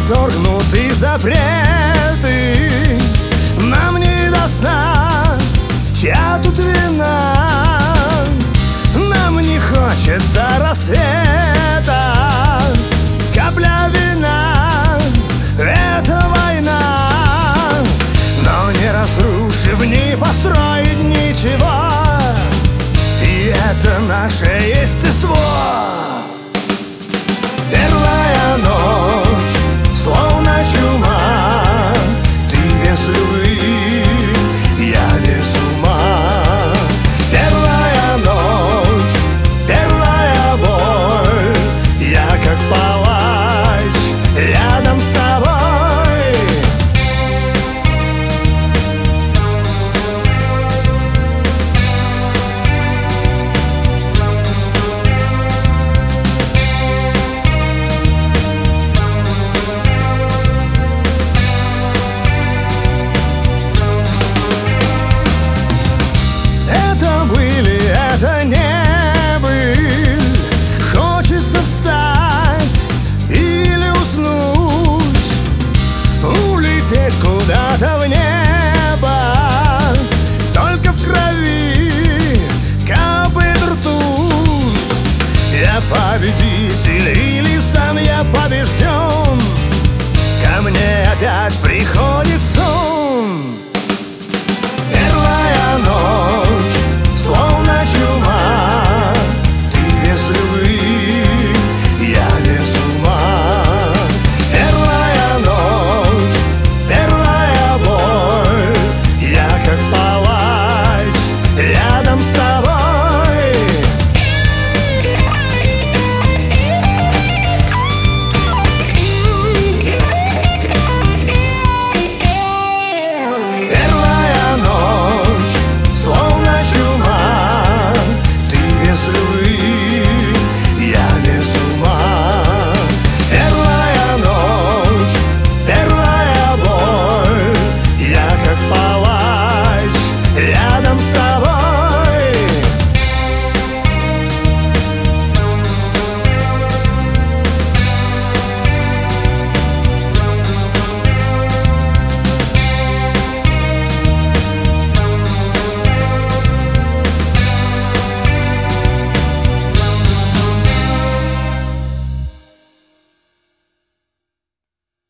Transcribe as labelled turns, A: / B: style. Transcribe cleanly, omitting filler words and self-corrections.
A: отторгнуты запреты. Нам не до сна, чья тут вина? Нам не хочется рассвета. Капля вина — это война. Но не разрушив, не построить ничего, и это наше естество. Первая ночь, словно чума, ты без любви, я без ума. Первая ночь, первая боль, я как палач рядом с тобой. Это